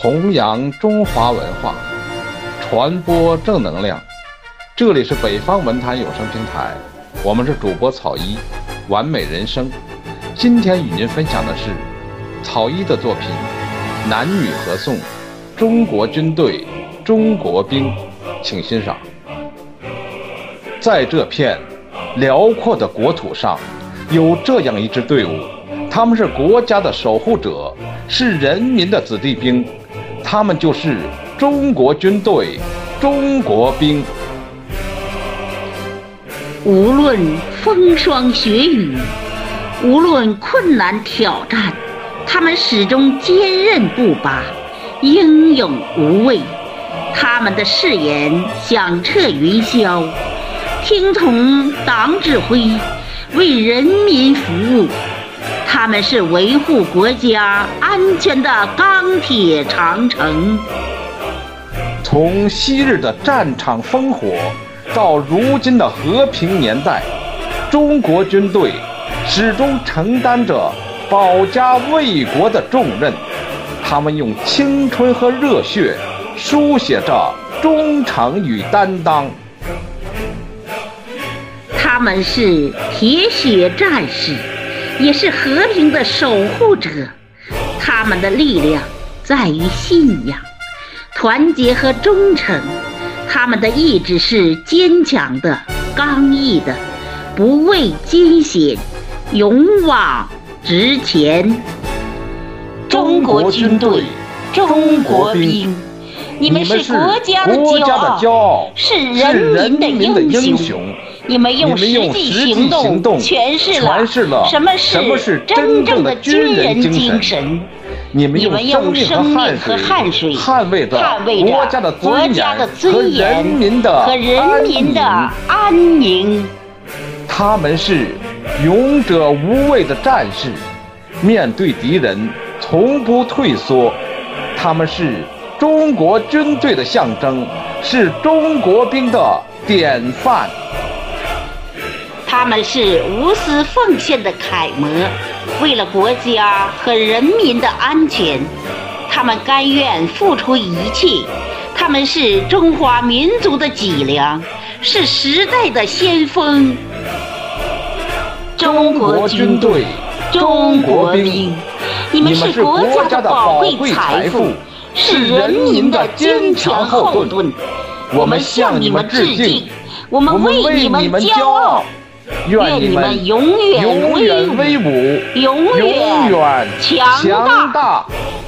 弘扬中华文化，传播正能量。这里是北方文坛有声平台，我们是主播草一，完美人生。今天与您分享的是草一的作品《男女合颂》，中国军队，中国兵，请欣赏。在这片辽阔的国土上，有这样一支队伍，他们是国家的守护者，是人民的子弟兵，他们就是中国军队，中国兵。 无论风霜雪雨，无论困难挑战，他们始终坚韧不拔，英勇无畏。他们的誓言响彻云霄，听从党指挥，为人民服务。他们是维护国家安全的钢铁长城。 从昔日的战场烽火到如今的和平年代，中国军队始终承担着保家卫国的重任。他们用青春和热血书写着忠诚与担当。 他们是铁血战士，也是和平的守护者。他们的力量在于信仰、团结和忠诚。他们的意志是坚强的、刚毅的，不畏艰险，勇往直前。中国军队，中国兵，你们是国家的骄傲，是人民的英雄。你们用实际行动诠释了什么是真正的军人精神。你们用生命和汗水捍卫着国家的尊严和人民的安宁。 他们是勇者无畏的战士，面对敌人从不退缩。他们是中国军队的象征，是中国兵的典范。 他们是无私奉献的楷模，为了国家和人民的安全，他们甘愿付出一切。他们是中华民族的脊梁，是时代的先锋。中国军队，中国兵，你们是国家的宝贵财富，是人民的坚强后盾。我们向你们致敬，我们为你们骄傲。愿你们永远威武，永远强大。